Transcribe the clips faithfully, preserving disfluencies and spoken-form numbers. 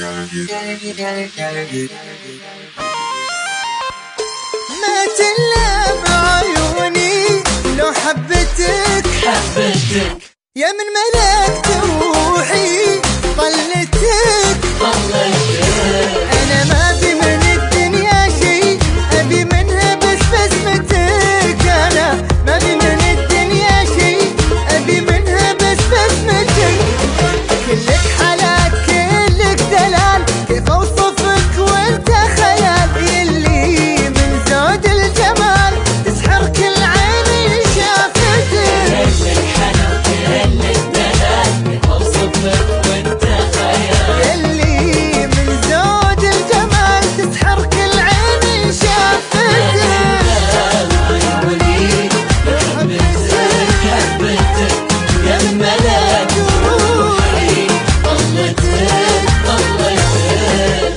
ما تلام عيوني لو حبتك حبتك يا من ملكت روحي طلتك طلتك. أنا ما أبي من الدنيا شي أبي منها بس بسمتك. أنا ما أبي من الدنيا شي أبي منها بس بسمتك. كلك حالات كلك دلال كيف أوصفك وأنت خيال. يلي من زود الجمال تسحر كل عين شافتك. كلك حلا كلك دلال كيف أوصفك وأنت خيال. يلي من زود الجمال تسحر كل عين شافتك. عيوني حبتك حبتك يا من ملك روحي طلتك طلتك.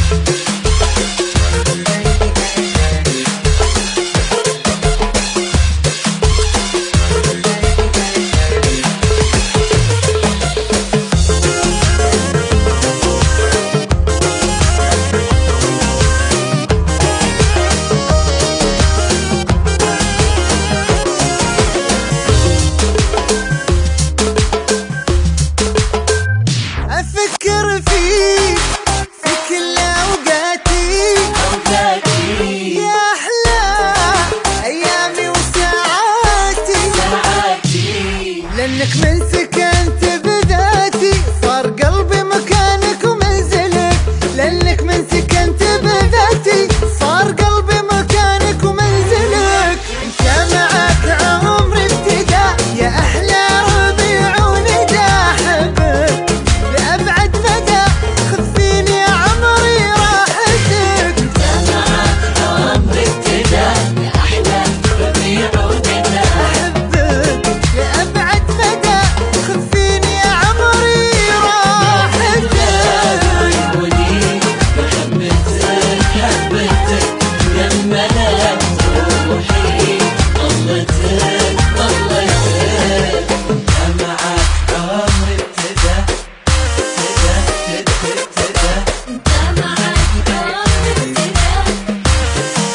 أفكر فيك في كل أوقاتي أوقاتي يا أحلى أيامي وساعاتي ساعاتي. لأنك من سكنت بذاتي صار قلبي مكانك ومنزلك. لأنك من سكنت بذاتي صار قلبي مكانك ومنزلك. انت معك عمري ابتدى يا أحلى ربيع وندى. أحبك لأبعد مدى خذ فيني عمري راحتك. معك عمري ابتدى يا أحلى ربيع وندى. أحبك لأبعد مدى خذ فيني عمري راحتك. عيوني حبتك حبتك يا من ملك روحي طلتك طلتك. معك عمري ابتدى ابتدى ابتدى ابتدى. معك عمري ابتدى.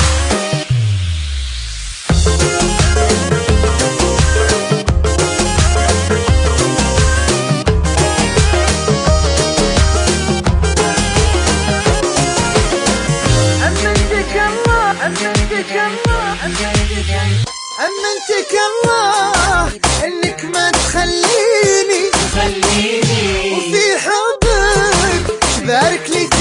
أمنتك الله أمنتك الله أمنتك الله إنك ما تخليني خليني وفي حبك بارك لي